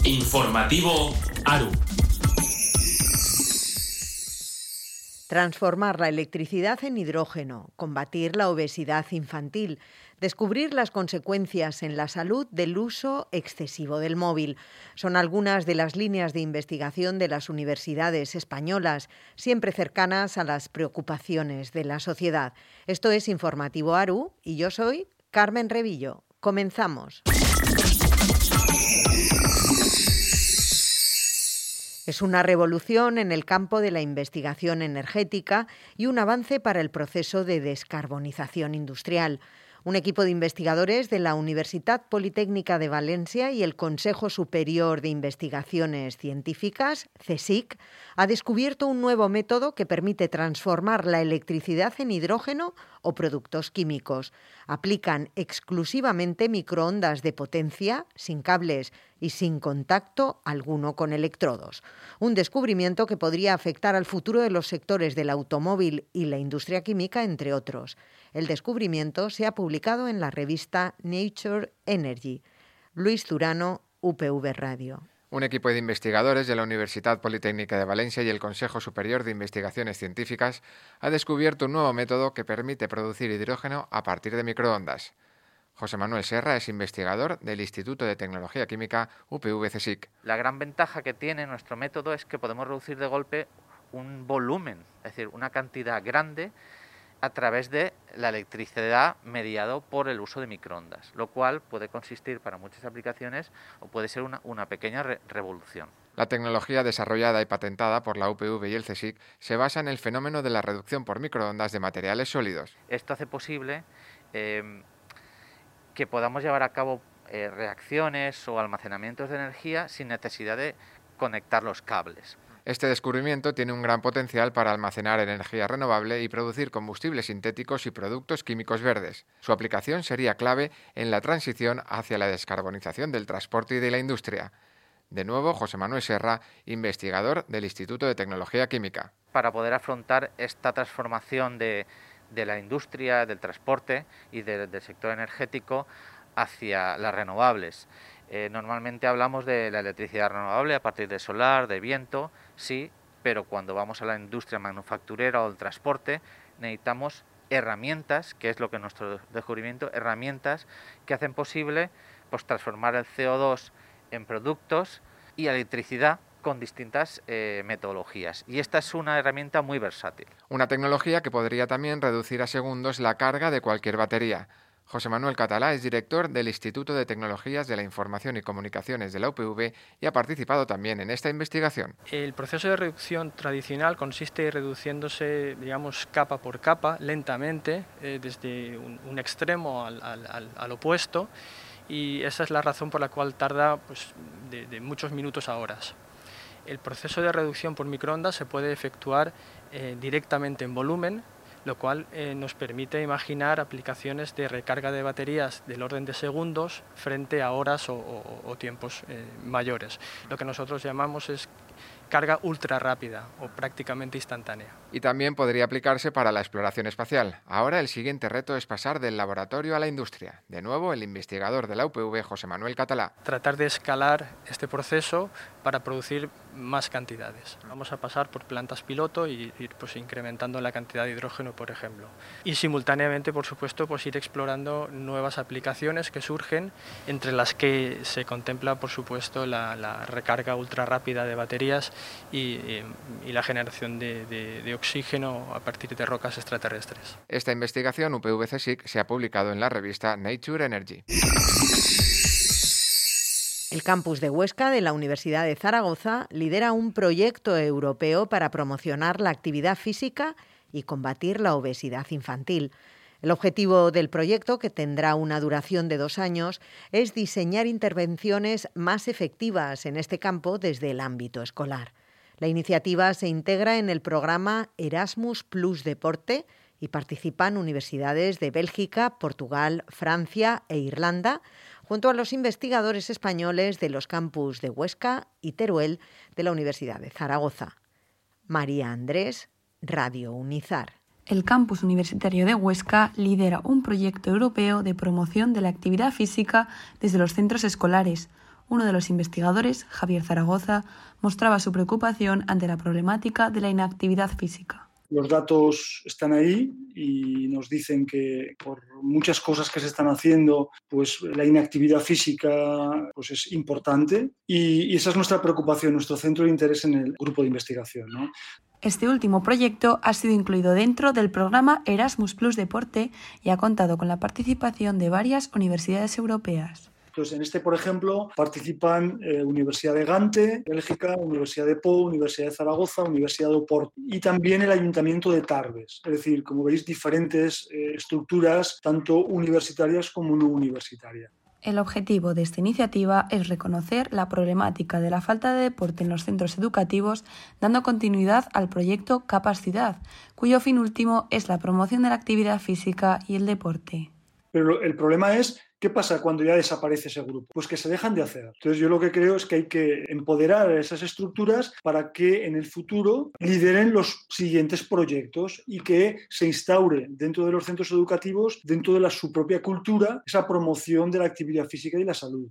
Informativo ARU. Transformar la electricidad en hidrógeno, combatir la obesidad infantil, descubrir las consecuencias en la salud del uso excesivo del móvil. Son algunas de las líneas de investigación de las universidades españolas, siempre cercanas a las preocupaciones de la sociedad. Esto es Informativo ARU y yo soy Carmen Revillo. Comenzamos. Es una revolución en el campo de la investigación energética y un avance para el proceso de descarbonización industrial. Un equipo de investigadores de la Universitat Politécnica de Valencia y el Consejo Superior de Investigaciones Científicas, CSIC, ha descubierto un nuevo método que permite transformar la electricidad en hidrógeno o productos químicos. Aplican exclusivamente microondas de potencia, sin cables y sin contacto alguno con electrodos. Un descubrimiento que podría afectar al futuro de los sectores del automóvil y la industria química, entre otros. El descubrimiento se ha publicado en la revista Nature Energy. Luis Zurano, UPV Radio. Un equipo de investigadores de la Universitat Politécnica de Valencia y el Consejo Superior de Investigaciones Científicas ha descubierto un nuevo método que permite producir hidrógeno a partir de microondas. José Manuel Serra es investigador del Instituto de Tecnología Química UPV-CSIC. La gran ventaja que tiene nuestro método es que podemos reducir de golpe un volumen, es decir, una cantidad grande a través de la electricidad mediado por el uso de microondas, lo cual puede consistir para muchas aplicaciones o puede ser una pequeña revolución. La tecnología desarrollada y patentada por la UPV y el CSIC se basa en el fenómeno de la reducción por microondas de materiales sólidos. Esto hace posible que podamos llevar a cabo reacciones o almacenamientos de energía sin necesidad de conectar los cables. Este descubrimiento tiene un gran potencial para almacenar energía renovable y producir combustibles sintéticos y productos químicos verdes. Su aplicación sería clave en la transición hacia la descarbonización del transporte y de la industria. De nuevo, José Manuel Serra, investigador del Instituto de Tecnología Química. Para poder afrontar esta transformación de la industria, del transporte y del sector energético hacia las renovables. Normalmente hablamos de la electricidad renovable a partir de solar, de viento, sí, pero cuando vamos a la industria manufacturera o el transporte necesitamos herramientas, que es lo que es nuestro descubrimiento, herramientas que hacen posible pues, transformar el CO2 en productos y electricidad con distintas metodologías. Y esta es una herramienta muy versátil. Una tecnología que podría también reducir a segundos la carga de cualquier batería. José Manuel Catalá es director del Instituto de Tecnologías de la Información y Comunicaciones de la UPV y ha participado también en esta investigación. El proceso de reducción tradicional consiste en reduciéndose, digamos, capa por capa, lentamente, desde un extremo al opuesto, y esa es la razón por la cual tarda pues, de muchos minutos a horas. El proceso de reducción por microondas se puede efectuar directamente en volumen, lo cual nos permite imaginar aplicaciones de recarga de baterías del orden de segundos frente a horas o tiempos mayores. Lo que nosotros llamamos es carga ultra rápida o prácticamente instantánea. Y también podría aplicarse para la exploración espacial. Ahora el siguiente reto es pasar del laboratorio a la industria. De nuevo, el investigador de la UPV, José Manuel Catalá. Tratar de escalar este proceso para producir más cantidades. Vamos a pasar por plantas piloto y ir pues, incrementando la cantidad de hidrógeno, por ejemplo. Y simultáneamente, por supuesto, pues, ir explorando nuevas aplicaciones que surgen, entre las que se contempla, por supuesto, la recarga ultra rápida de baterías y la generación de oxígeno a partir de rocas extraterrestres. Esta investigación UPV-CSIC se ha publicado en la revista Nature Energy. El campus de Huesca de la Universidad de Zaragoza lidera un proyecto europeo para promocionar la actividad física y combatir la obesidad infantil. El objetivo del proyecto, que tendrá una duración de 2 años, es diseñar intervenciones más efectivas en este campo desde el ámbito escolar. La iniciativa se integra en el programa Erasmus Plus Deporte y participan universidades de Bélgica, Portugal, Francia e Irlanda, junto a los investigadores españoles de los campus de Huesca y Teruel de la Universidad de Zaragoza. María Andrés, Radio Unizar. El campus universitario de Huesca lidera un proyecto europeo de promoción de la actividad física desde los centros escolares, Uno de los investigadores, Javier Zaragoza, mostraba su preocupación ante la problemática de la inactividad física. Los datos están ahí y nos dicen que por muchas cosas que se están haciendo, pues la inactividad física pues es importante y esa es nuestra preocupación, nuestro centro de interés en el grupo de investigación, ¿no? Este último proyecto ha sido incluido dentro del programa Erasmus Plus Deporte y ha contado con la participación de varias universidades europeas. Entonces, en este, por ejemplo, participan Universidad de Gante, Bélgica, Universidad de Po, Universidad de Zaragoza, Universidad de Oporto y también el Ayuntamiento de Tarbes. Es decir, como veis, diferentes estructuras, tanto universitarias como no universitarias. El objetivo de esta iniciativa es reconocer la problemática de la falta de deporte en los centros educativos, dando continuidad al proyecto Capacidad, cuyo fin último es la promoción de la actividad física y el deporte. Pero el problema es, ¿qué pasa cuando ya desaparece ese grupo? Pues que se dejan de hacer. Entonces yo lo que creo es que hay que empoderar a esas estructuras para que en el futuro lideren los siguientes proyectos y que se instaure dentro de los centros educativos, dentro de su propia cultura, esa promoción de la actividad física y la salud.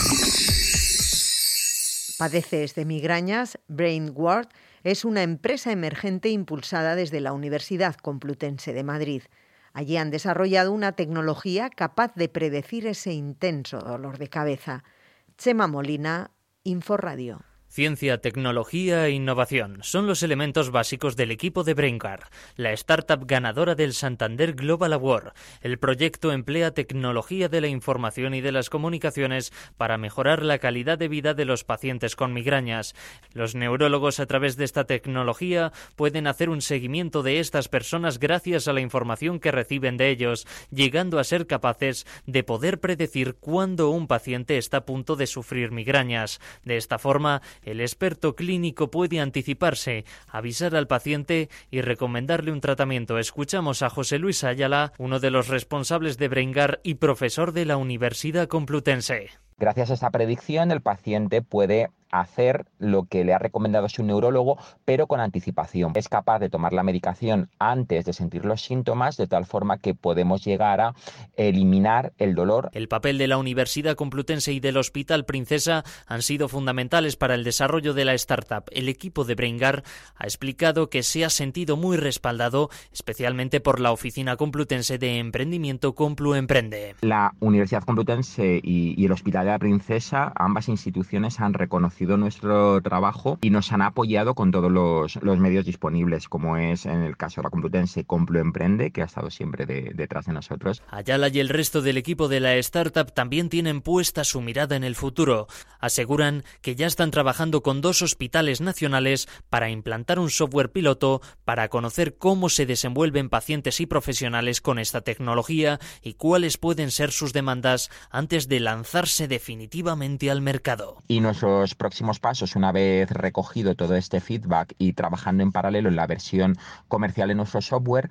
Padeces de migrañas. BrainGuard es una empresa emergente impulsada desde la Universidad Complutense de Madrid. Allí han desarrollado una tecnología capaz de predecir ese intenso dolor de cabeza. Chema Molina, InfoRadio. Ciencia, tecnología e innovación son los elementos básicos del equipo de BrainGuard, la startup ganadora del Santander Global Award. El proyecto emplea tecnología de la información y de las comunicaciones para mejorar la calidad de vida de los pacientes con migrañas. Los neurólogos, a través de esta tecnología, pueden hacer un seguimiento de estas personas gracias a la información que reciben de ellos, llegando a ser capaces de poder predecir cuándo un paciente está a punto de sufrir migrañas. De esta forma, el experto clínico puede anticiparse, avisar al paciente y recomendarle un tratamiento. Escuchamos a José Luis Ayala, uno de los responsables de BrainGuard y profesor de la Universidad Complutense. Gracias a esta predicción, el paciente puede hacer lo que le ha recomendado su neurólogo, pero con anticipación. Es capaz de tomar la medicación antes de sentir los síntomas, de tal forma que podemos llegar a eliminar el dolor. El papel de la Universidad Complutense y del Hospital Princesa han sido fundamentales para el desarrollo de la startup. El equipo de BrainGuard ha explicado que se ha sentido muy respaldado, especialmente por la Oficina Complutense de Emprendimiento CompluEmprende. La Universidad Complutense y el Hospital de la Princesa, ambas instituciones han reconocido nuestro trabajo y nos han apoyado con todos los medios disponibles, como es en el caso de la Complutense CompluEmprende, que ha estado siempre detrás de nosotros. Ayala y el resto del equipo de la startup también tienen puesta su mirada en el futuro. Aseguran que ya están trabajando con 2 hospitales nacionales para implantar un software piloto para conocer cómo se desenvuelven pacientes y profesionales con esta tecnología y cuáles pueden ser sus demandas antes de lanzarse definitivamente al mercado. Y nuestros próximos pasos, una vez recogido todo este feedback y trabajando en paralelo en la versión comercial de nuestro software,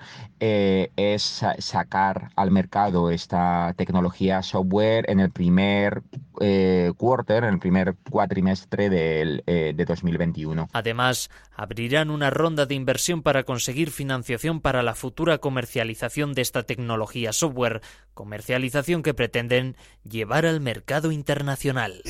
es sacar al mercado esta tecnología software en el primer quarter, en el primer cuatrimestre de 2021. Además, abrirán una ronda de inversión para conseguir financiación para la futura comercialización de esta tecnología software, comercialización que pretenden llevar al mercado internacional.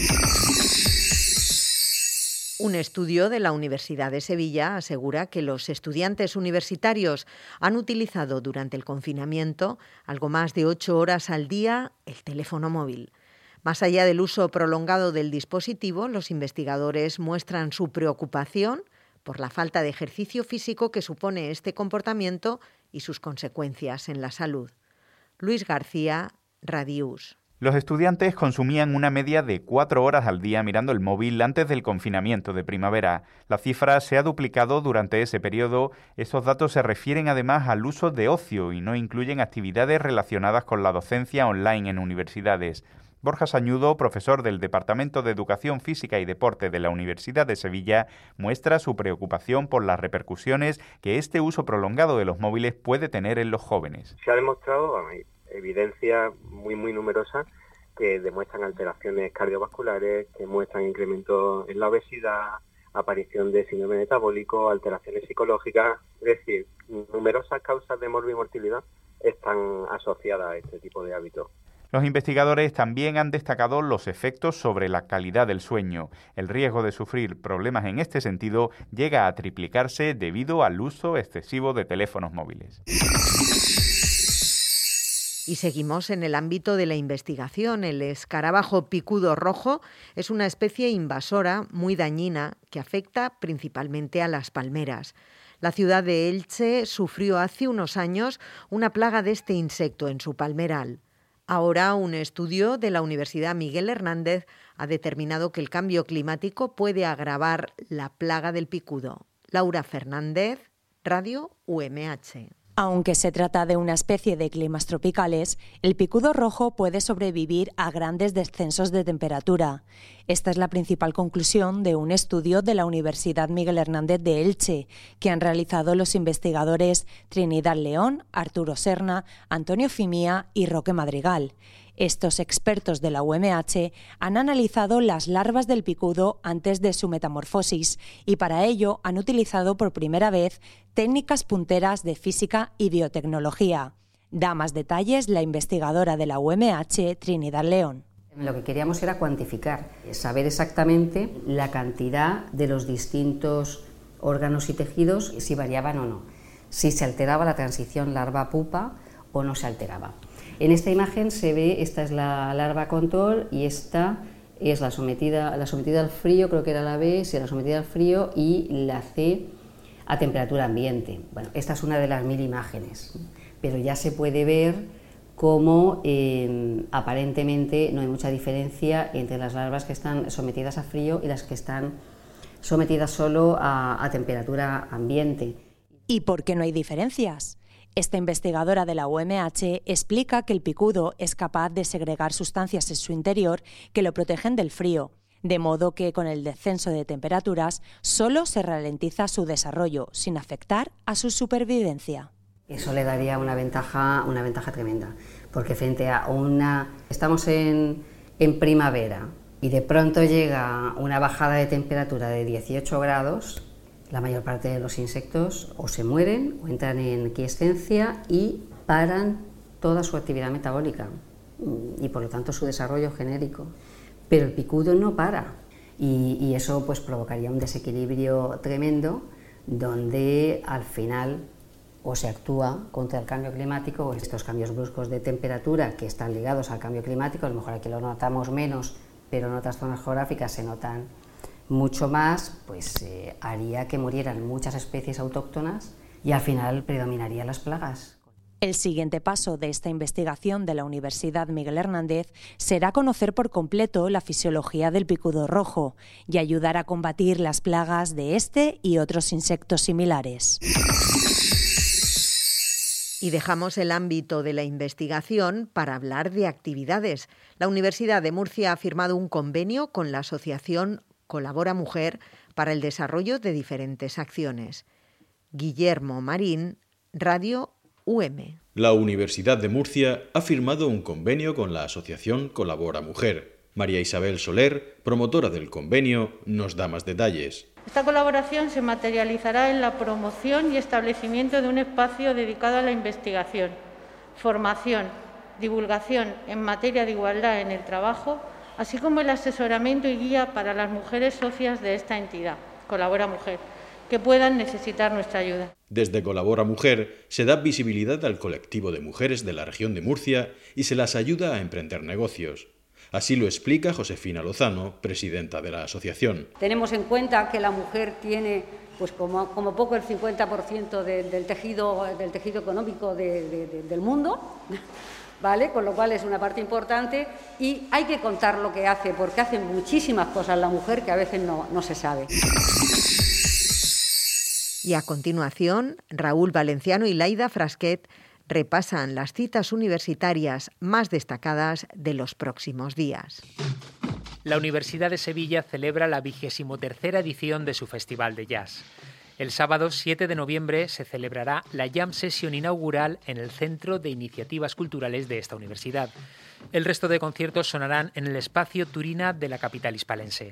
Un estudio de la Universidad de Sevilla asegura que los estudiantes universitarios han utilizado durante el confinamiento algo más de 8 horas al día el teléfono móvil. Más allá del uso prolongado del dispositivo, los investigadores muestran su preocupación por la falta de ejercicio físico que supone este comportamiento y sus consecuencias en la salud. Luis García, Radius. Los estudiantes consumían una media de 4 horas al día mirando el móvil antes del confinamiento de primavera. La cifra se ha duplicado durante ese periodo. Estos datos se refieren además al uso de ocio y no incluyen actividades relacionadas con la docencia online en universidades. Borja Sañudo, profesor del Departamento de Educación Física y Deporte de la Universidad de Sevilla, muestra su preocupación por las repercusiones que este uso prolongado de los móviles puede tener en los jóvenes. Se ha demostrado evidencia muy numerosa que demuestran alteraciones cardiovasculares, que muestran incremento en la obesidad, aparición de síndrome metabólico, alteraciones psicológicas, es decir, numerosas causas de morbimortalidad están asociadas a este tipo de hábitos. Los investigadores también han destacado los efectos sobre la calidad del sueño. El riesgo de sufrir problemas en este sentido llega a triplicarse debido al uso excesivo de teléfonos móviles. Y seguimos en el ámbito de la investigación. El escarabajo picudo rojo es una especie invasora muy dañina que afecta principalmente a las palmeras. La ciudad de Elche sufrió hace unos años una plaga de este insecto en su palmeral. Ahora, un estudio de la Universidad Miguel Hernández ha determinado que el cambio climático puede agravar la plaga del picudo. Laura Fernández, Radio UMH. Aunque se trata de una especie de climas tropicales, el picudo rojo puede sobrevivir a grandes descensos de temperatura. Esta es la principal conclusión de un estudio de la Universidad Miguel Hernández de Elche, que han realizado los investigadores Trinidad León, Arturo Serna, Antonio Fimía y Roque Madrigal. Estos expertos de la UMH han analizado las larvas del picudo antes de su metamorfosis y para ello han utilizado por primera vez técnicas punteras de física y biotecnología. Da más detalles la investigadora de la UMH, Trinidad León. Lo que queríamos era cuantificar, saber exactamente la cantidad de los distintos órganos y tejidos, si variaban o no, si se alteraba la transición larva-pupa o no se alteraba. En esta imagen se ve, esta es la larva control y esta es la sometida al frío, creo que era la B, sí, la sometida al frío, y la C a temperatura ambiente. Bueno, esta es una de las 1000 imágenes, pero ya se puede ver cómo aparentemente no hay mucha diferencia entre las larvas que están sometidas a frío y las que están sometidas solo a temperatura ambiente. ¿Y por qué no hay diferencias? Esta investigadora de la UMH explica que el picudo es capaz de segregar sustancias en su interior que lo protegen del frío, de modo que con el descenso de temperaturas solo se ralentiza su desarrollo, sin afectar a su supervivencia. Eso le daría una ventaja tremenda, porque frente a estamos en primavera y de pronto llega una bajada de temperatura de 18 grados, la mayor parte de los insectos o se mueren o entran en quiescencia y paran toda su actividad metabólica y por lo tanto su desarrollo genérico. Pero el picudo no para y eso pues provocaría un desequilibrio tremendo donde al final o se actúa contra el cambio climático o estos cambios bruscos de temperatura que están ligados al cambio climático, a lo mejor aquí lo notamos menos, pero en otras zonas geográficas se notan mucho más, pues haría que murieran muchas especies autóctonas y al final predominarían las plagas. El siguiente paso de esta investigación de la Universidad Miguel Hernández será conocer por completo la fisiología del picudo rojo y ayudar a combatir las plagas de este y otros insectos similares. Y dejamos el ámbito de la investigación para hablar de actividades. La Universidad de Murcia ha firmado un convenio con la asociación Colabora Mujer para el desarrollo de diferentes acciones. Guillermo Marín, Radio UM. La Universidad de Murcia ha firmado un convenio con la asociación Colabora Mujer. María Isabel Soler, promotora del convenio, nos da más detalles. Esta colaboración se materializará en la promoción y establecimiento de un espacio dedicado a la investigación, formación, divulgación en materia de igualdad en el trabajo, así como el asesoramiento y guía para las mujeres socias de esta entidad, Colabora Mujer, que puedan necesitar nuestra ayuda. Desde Colabora Mujer se da visibilidad al colectivo de mujeres de la región de Murcia y se las ayuda a emprender negocios. Así lo explica Josefina Lozano, presidenta de la asociación. Tenemos en cuenta que la mujer tiene pues como poco el 50% del tejido económico del mundo, ¿vale? Con lo cual es una parte importante y hay que contar lo que hace, porque hace muchísimas cosas la mujer que a veces no se sabe. Y a continuación, Raúl Valenciano y Laida Frasquet repasan las citas universitarias más destacadas de los próximos días. La Universidad de Sevilla celebra la 23ª edición de su Festival de Jazz. El sábado 7 de noviembre se celebrará la Jam Session inaugural en el Centro de Iniciativas Culturales de esta universidad. El resto de conciertos sonarán en el espacio Turina de la capital hispalense.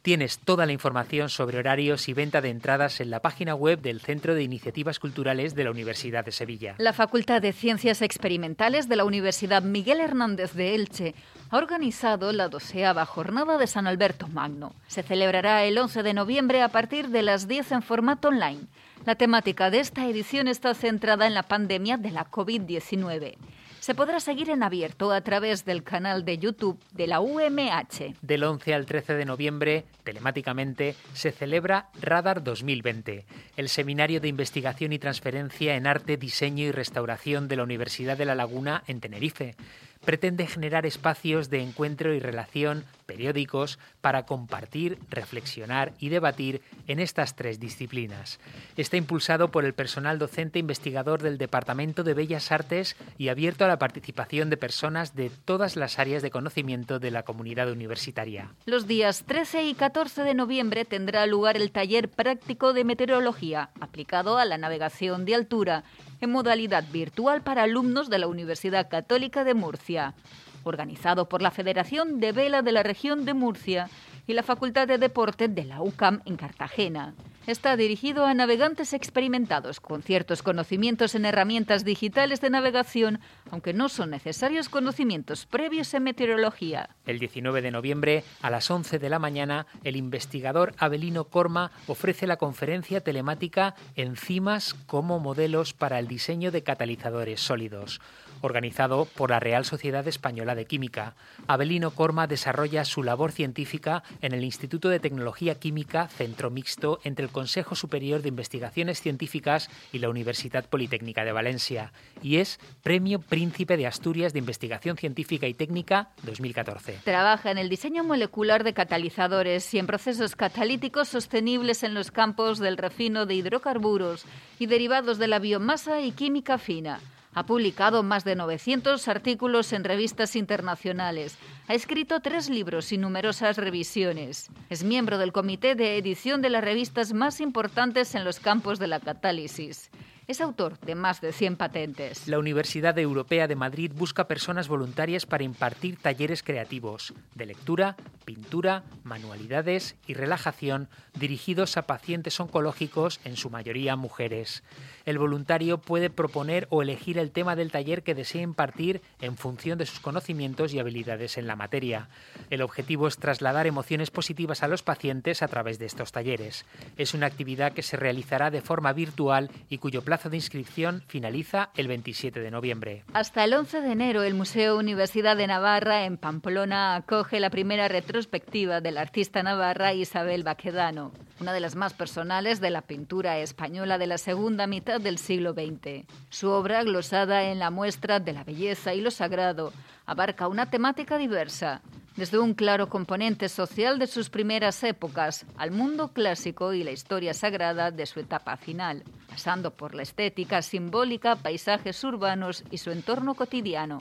Tienes toda la información sobre horarios y venta de entradas en la página web del Centro de Iniciativas Culturales de la Universidad de Sevilla. La Facultad de Ciencias Experimentales de la Universidad Miguel Hernández de Elche ha organizado la 12ª Jornada de San Alberto Magno. Se celebrará el 11 de noviembre a partir de las 10 en formato online. La temática de esta edición está centrada en la pandemia de la COVID-19. Se podrá seguir en abierto a través del canal de YouTube de la UMH. Del 11 al 13 de noviembre, telemáticamente, se celebra Radar 2020, el Seminario de Investigación y Transferencia en Arte, Diseño y Restauración de la Universidad de La Laguna en Tenerife. Pretende generar espacios de encuentro y relación periódicos para compartir, reflexionar y debatir en estas 3 disciplinas. Está impulsado por el personal docente investigador del Departamento de Bellas Artes y abierto a la participación de personas de todas las áreas de conocimiento de la comunidad universitaria. Los días 13 y 14 de noviembre tendrá lugar el taller práctico de meteorología aplicado a la navegación de altura en modalidad virtual para alumnos de la Universidad Católica de Murcia, organizado por la Federación de Vela de la Región de Murcia y la Facultad de Deporte de la UCAM en Cartagena. Está dirigido a navegantes experimentados con ciertos conocimientos en herramientas digitales de navegación, aunque no son necesarios conocimientos previos en meteorología. El 19 de noviembre, a las 11 de la mañana, el investigador Avelino Corma ofrece la conferencia telemática Enzimas como modelos para el diseño de catalizadores sólidos, organizado por la Real Sociedad Española de Química. Avelino Corma desarrolla su labor científica en el Instituto de Tecnología Química, centro mixto entre el Consejo Superior de Investigaciones Científicas y la Universidad Politécnica de Valencia, y es Premio Príncipe de Asturias de Investigación Científica y Técnica 2014. Trabaja en el diseño molecular de catalizadores y en procesos catalíticos sostenibles en los campos del refino de hidrocarburos y derivados de la biomasa y química fina. Ha publicado más de 900 artículos en revistas internacionales. Ha escrito 3 libros y numerosas revisiones. Es miembro del comité de edición de las revistas más importantes en los campos de la catálisis. Es autor de más de 100 patentes. La Universidad Europea de Madrid busca personas voluntarias para impartir talleres creativos de lectura, pintura, manualidades y relajación dirigidos a pacientes oncológicos, en su mayoría mujeres. El voluntario puede proponer o elegir el tema del taller que desee impartir en función de sus conocimientos y habilidades en la materia. El objetivo es trasladar emociones positivas a los pacientes a través de estos talleres. Es una actividad que se realizará de forma virtual y cuyo plazo de inscripción finaliza el 27 de noviembre. Hasta el 11 de enero, el Museo Universidad de Navarra en Pamplona acoge la primera retrospectiva de la artista navarra Isabel Baquedano, una de las más personales de la pintura española de la segunda mitad del siglo XX. Su obra, glosada en la muestra de la belleza y lo sagrado, abarca una temática diversa, desde un claro componente social de sus primeras épocas al mundo clásico y la historia sagrada de su etapa final, pasando por la estética simbólica, paisajes urbanos y su entorno cotidiano.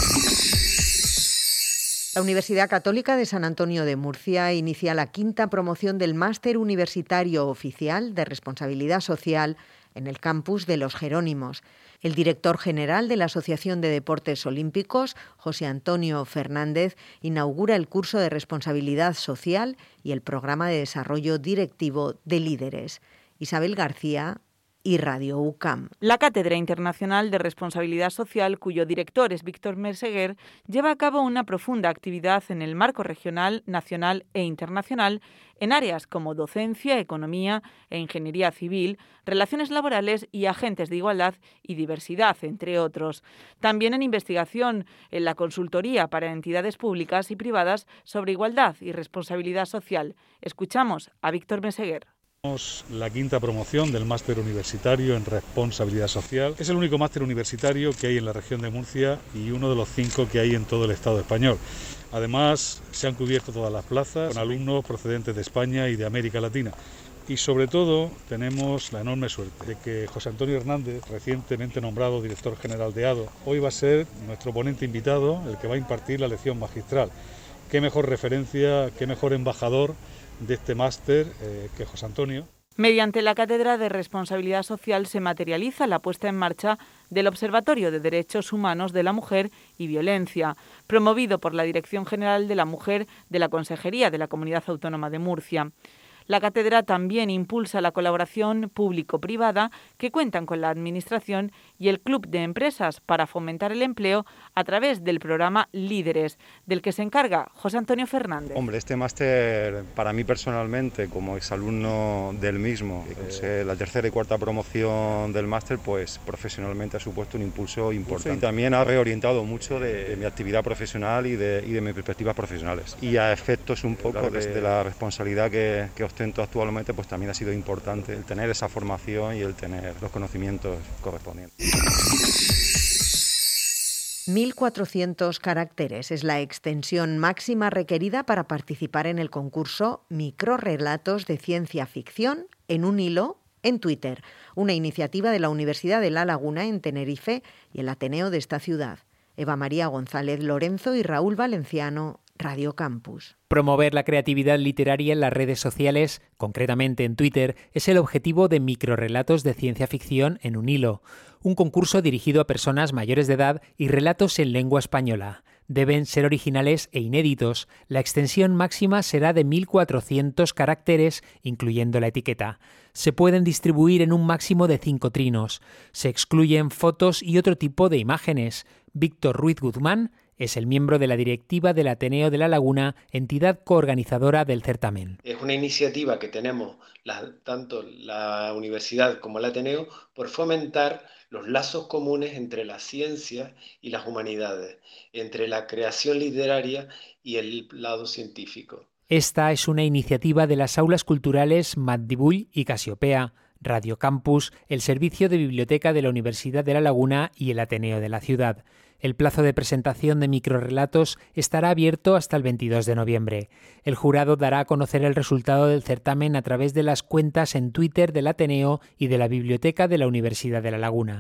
La Universidad Católica de San Antonio de Murcia inicia la 5ª promoción del Máster Universitario Oficial de Responsabilidad Social en el campus de Los Jerónimos. El director general de la Asociación de Deportes Olímpicos, José Antonio Fernández, inaugura el curso de Responsabilidad Social y el programa de desarrollo directivo de líderes. Isabel García y Radio UCAM. La Cátedra Internacional de Responsabilidad Social, cuyo director es Víctor Meseguer, lleva a cabo una profunda actividad en el marco regional, nacional e internacional en áreas como docencia, economía e ingeniería civil, relaciones laborales y agentes de igualdad y diversidad, entre otros. También en investigación, en la consultoría para entidades públicas y privadas sobre igualdad y responsabilidad social. Escuchamos a Víctor Meseguer. La 5ª promoción del máster universitario en responsabilidad social. Es el único máster universitario que hay en la región de Murcia y uno de los 5 que hay en todo el Estado español. Además, se han cubierto todas las plazas con alumnos procedentes de España y de América Latina. Y sobre todo tenemos la enorme suerte de que José Antonio Hernández, recientemente nombrado director general de ADO, hoy va a ser nuestro ponente invitado, el que va a impartir la lección magistral. Qué mejor referencia, qué mejor embajador de este máster que José Antonio. Mediante la Cátedra de Responsabilidad Social se materializa la puesta en marcha del Observatorio de Derechos Humanos de la Mujer y Violencia, promovido por la Dirección General de la Mujer de la Consejería de la Comunidad Autónoma de Murcia. La cátedra también impulsa la colaboración público-privada que cuentan con la Administración y el Club de Empresas para fomentar el empleo a través del programa Líderes, del que se encarga José Antonio Fernández. Hombre, este máster para mí personalmente, como exalumno del mismo, la tercera y cuarta promoción del máster, pues profesionalmente ha supuesto un impulso importante. Y también ha reorientado mucho de mi actividad profesional y de mis perspectivas profesionales. Y a efectos un poco de la responsabilidad que ostento actualmente, pues también ha sido importante el tener esa formación y el tener los conocimientos correspondientes. 1.400 caracteres es la extensión máxima requerida para participar en el concurso Microrrelatos de Ciencia Ficción en un hilo en Twitter, una iniciativa de la Universidad de La Laguna en Tenerife y el Ateneo de esta ciudad. Eva María González Lorenzo y Raúl Valenciano, Radio Campus. Promover la creatividad literaria en las redes sociales, concretamente en Twitter, es el objetivo de Microrrelatos de Ciencia Ficción en un hilo, un concurso dirigido a personas mayores de edad y relatos en lengua española. Deben ser originales e inéditos. La extensión máxima será de 1.400 caracteres, incluyendo la etiqueta. Se pueden distribuir en un máximo de 5 trinos. Se excluyen fotos y otro tipo de imágenes. Víctor Ruiz Guzmán es el miembro de la directiva del Ateneo de La Laguna, entidad coorganizadora del certamen. Es una iniciativa que tenemos tanto la universidad como el Ateneo por fomentar los lazos comunes entre la ciencia y las humanidades, entre la creación literaria y el lado científico. Esta es una iniciativa de las aulas culturales Maddibull y Casiopea, Radio Campus, el Servicio de Biblioteca de la Universidad de La Laguna y el Ateneo de la ciudad. El plazo de presentación de microrrelatos estará abierto hasta el 22 de noviembre. El jurado dará a conocer el resultado del certamen a través de las cuentas en Twitter del Ateneo y de la Biblioteca de la Universidad de La Laguna.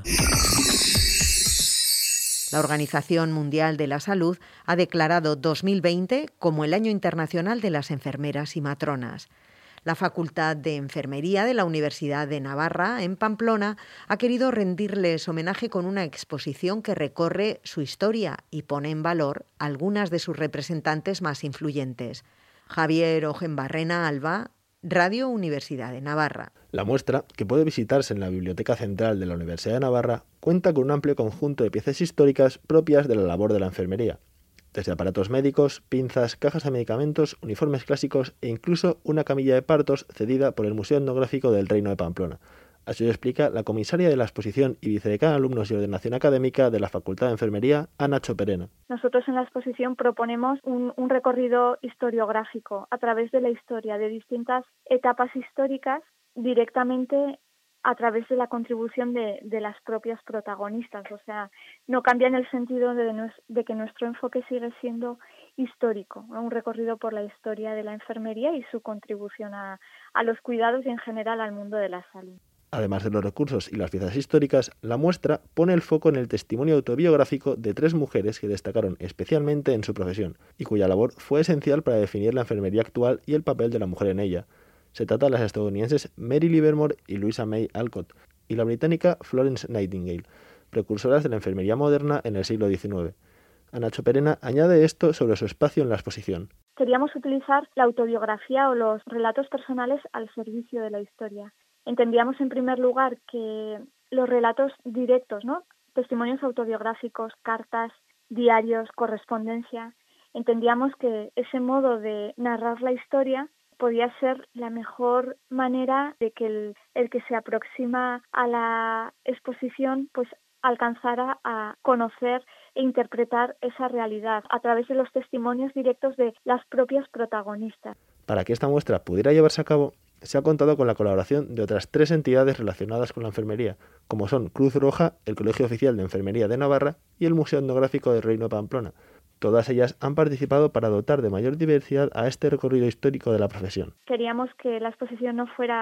La Organización Mundial de la Salud ha declarado 2020 como el Año Internacional de las Enfermeras y Matronas. La Facultad de Enfermería de la Universidad de Navarra, en Pamplona, ha querido rendirles homenaje con una exposición que recorre su historia y pone en valor algunas de sus representantes más influyentes. Javier Ojenbarrena Alba, Radio Universidad de Navarra. La muestra, que puede visitarse en la Biblioteca Central de la Universidad de Navarra, cuenta con un amplio conjunto de piezas históricas propias de la labor de la enfermería. Desde aparatos médicos, pinzas, cajas de medicamentos, uniformes clásicos e incluso una camilla de partos cedida por el Museo Etnográfico del Reino de Pamplona. Así lo explica la comisaria de la exposición y vicedecana de Alumnos y Ordenación Académica de la Facultad de Enfermería, Nacho Perena. Nosotros en la exposición proponemos un recorrido historiográfico a través de la historia de distintas etapas históricas directamente a través de la contribución de las propias protagonistas. O sea, no cambia en el sentido de que nuestro enfoque sigue siendo histórico, ¿no? Un recorrido por la historia de la enfermería y su contribución a los cuidados y en general al mundo de la salud. Además de los recursos y las piezas históricas, la muestra pone el foco en el testimonio autobiográfico de 3 mujeres que destacaron especialmente en su profesión y cuya labor fue esencial para definir la enfermería actual y el papel de la mujer en ella. Se trata de las estadounidenses Mary Livermore y Louisa May Alcott y la británica Florence Nightingale, precursoras de la enfermería moderna en el siglo XIX. Nacho Perena añade esto sobre su espacio en la exposición. Queríamos utilizar la autobiografía o los relatos personales al servicio de la historia. Entendíamos en primer lugar que los relatos directos, ¿no? Testimonios autobiográficos, cartas, diarios, correspondencia, entendíamos que ese modo de narrar la historia podía ser la mejor manera de que el que se aproxima a la exposición pues alcanzara a conocer e interpretar esa realidad a través de los testimonios directos de las propias protagonistas. Para que esta muestra pudiera llevarse a cabo, se ha contado con la colaboración de otras 3 entidades relacionadas con la enfermería, como son Cruz Roja, el Colegio Oficial de Enfermería de Navarra y el Museo Etnográfico del Reino de Pamplona. Todas ellas han participado para dotar de mayor diversidad a este recorrido histórico de la profesión. Queríamos que la exposición no fuera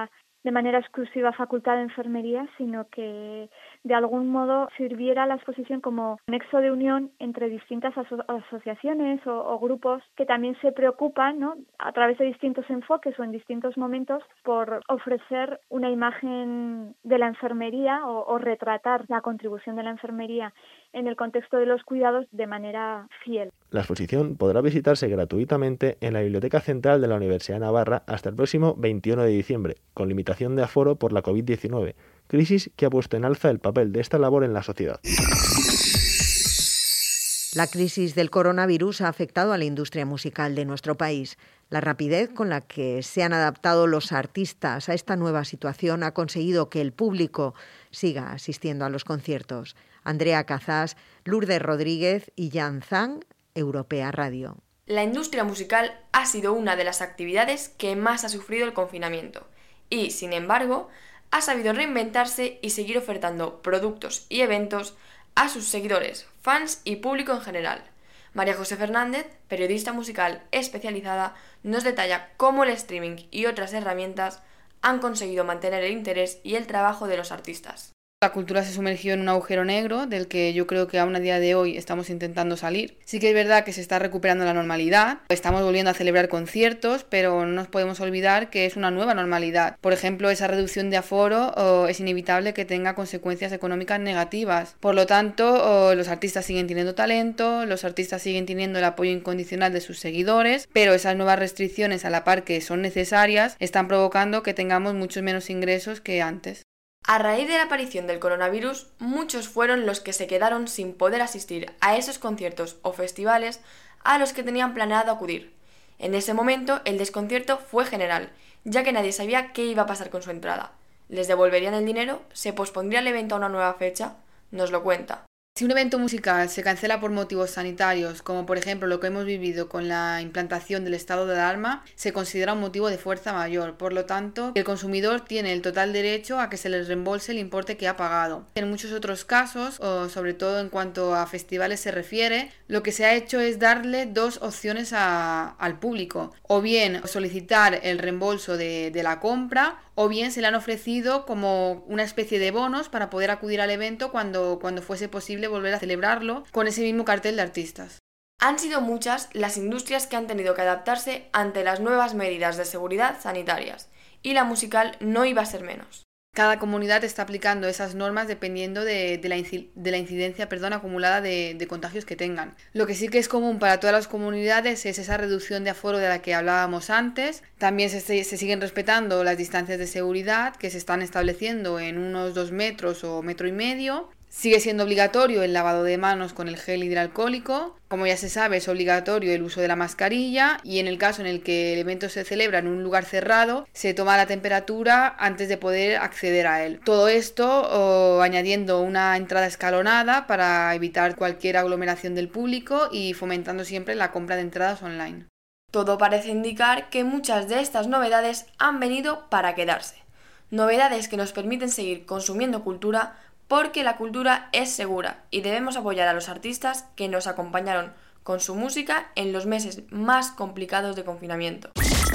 de manera exclusiva facultad de enfermería, sino que de algún modo sirviera la exposición como nexo de unión entre distintas asociaciones o grupos que también se preocupan, ¿no?, a través de distintos enfoques o en distintos momentos, por ofrecer una imagen de la enfermería o retratar la contribución de la enfermería en el contexto de los cuidados de manera fiel. La exposición podrá visitarse gratuitamente en la Biblioteca Central de la Universidad de Navarra hasta el próximo 21 de diciembre, con limitación de aforo por la COVID-19, crisis que ha puesto en alza el papel de esta labor en la sociedad. La crisis del coronavirus ha afectado a la industria musical de nuestro país. La rapidez con la que se han adaptado los artistas a esta nueva situación ha conseguido que el público siga asistiendo a los conciertos. Andrea Cazás, Lourdes Rodríguez y Jan Zhang, Europea Radio. La industria musical ha sido una de las actividades que más ha sufrido el confinamiento y, sin embargo, ha sabido reinventarse y seguir ofertando productos y eventos a sus seguidores, fans y público en general. María José Fernández, periodista musical especializada, nos detalla cómo el streaming y otras herramientas han conseguido mantener el interés y el trabajo de los artistas. La cultura se sumergió en un agujero negro del que yo creo que aún a día de hoy estamos intentando salir. Sí que es verdad que se está recuperando la normalidad, estamos volviendo a celebrar conciertos, pero no nos podemos olvidar que es una nueva normalidad. Por ejemplo, esa reducción de aforo es inevitable que tenga consecuencias económicas negativas. Por lo tanto, los artistas siguen teniendo talento, los artistas siguen teniendo el apoyo incondicional de sus seguidores, pero esas nuevas restricciones, a la par que son necesarias, están provocando que tengamos muchos menos ingresos que antes. A raíz de la aparición del coronavirus, muchos fueron los que se quedaron sin poder asistir a esos conciertos o festivales a los que tenían planeado acudir. En ese momento, el desconcierto fue general, ya que nadie sabía qué iba a pasar con su entrada. ¿Les devolverían el dinero? ¿Se pospondría el evento a una nueva fecha? Nos lo cuenta. Si un evento musical se cancela por motivos sanitarios, como por ejemplo lo que hemos vivido con la implantación del estado de alarma, se considera un motivo de fuerza mayor. Por lo tanto, el consumidor tiene el total derecho a que se les reembolse el importe que ha pagado. En muchos otros casos, o sobre todo en cuanto a festivales se refiere, lo que se ha hecho es darle dos opciones al público. O bien solicitar el reembolso de la compra, o bien se le han ofrecido como una especie de bonos para poder acudir al evento cuando fuese posible volver a celebrarlo con ese mismo cartel de artistas. Han sido muchas las industrias que han tenido que adaptarse ante las nuevas medidas de seguridad sanitarias, y la musical no iba a ser menos. Cada comunidad está aplicando esas normas dependiendo de la incidencia acumulada de contagios que tengan. Lo que sí que es común para todas las comunidades es esa reducción de aforo de la que hablábamos antes. También se siguen respetando las distancias de seguridad que se están estableciendo en unos 2 metros o 1,5 metros. Sigue siendo obligatorio el lavado de manos con el gel hidroalcohólico. Como ya se sabe, es obligatorio el uso de la mascarilla y en el caso en el que el evento se celebra en un lugar cerrado, se toma la temperatura antes de poder acceder a él. Todo esto añadiendo una entrada escalonada para evitar cualquier aglomeración del público y fomentando siempre la compra de entradas online. Todo parece indicar que muchas de estas novedades han venido para quedarse. Novedades que nos permiten seguir consumiendo cultura, porque la cultura es segura y debemos apoyar a los artistas que nos acompañaron con su música en los meses más complicados de confinamiento.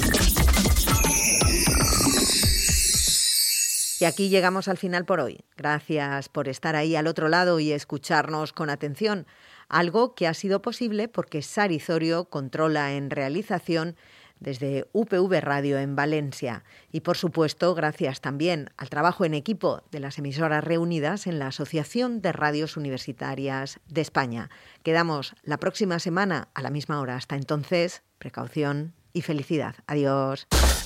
Y aquí llegamos al final por hoy. Gracias por estar ahí al otro lado y escucharnos con atención. Algo que ha sido posible porque Sari Zorio controla en realización desde UPV Radio en Valencia. Y por supuesto, gracias también al trabajo en equipo de las emisoras reunidas en la Asociación de Radios Universitarias de España. Quedamos la próxima semana a la misma hora. Hasta entonces, precaución y felicidad. Adiós.